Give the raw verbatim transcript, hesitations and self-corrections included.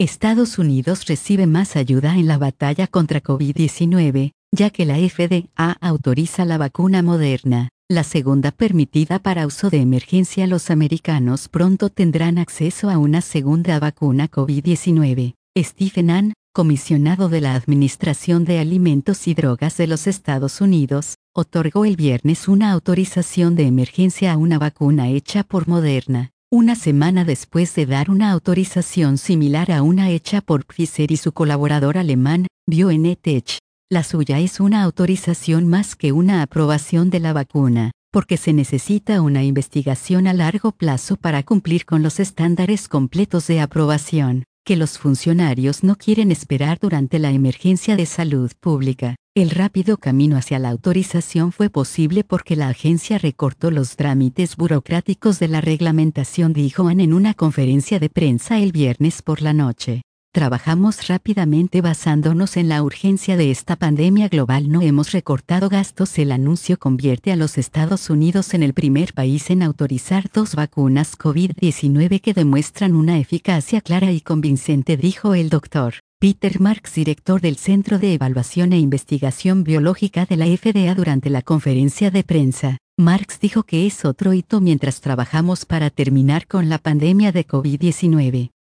Estados Unidos recibe más ayuda en la batalla contra COVID diecinueve, ya que la F D A autoriza la vacuna Moderna, la segunda permitida para uso de emergencia. Los americanos pronto tendrán acceso a una segunda vacuna COVID diecinueve. Stephen Hahn, comisionado de la Administración de Alimentos y Drogas de los Estados Unidos, otorgó el viernes una autorización de emergencia a una vacuna hecha por Moderna, una semana después de dar una autorización similar a una hecha por Pfizer y su colaborador alemán, BioNTech. La suya es una autorización más que una aprobación de la vacuna, porque se necesita una investigación a largo plazo para cumplir con los estándares completos de aprobación, que los funcionarios no quieren esperar durante la emergencia de salud pública. El rápido camino hacia la autorización fue posible porque la agencia recortó los trámites burocráticos de la reglamentación, dijo Hahn en una conferencia de prensa el viernes por la noche. Trabajamos rápidamente basándonos en la urgencia de esta pandemia global. No hemos recortado gastos. El anuncio convierte a los Estados Unidos en el primer país en autorizar dos vacunas COVID diecinueve que demuestran una eficacia clara y convincente, dijo el doctor Peter Marks, director del Centro de Evaluación e Investigación Biológica de la F D A, durante la conferencia de prensa. Marks dijo que es otro hito mientras trabajamos para terminar con la pandemia de COVID diecinueve.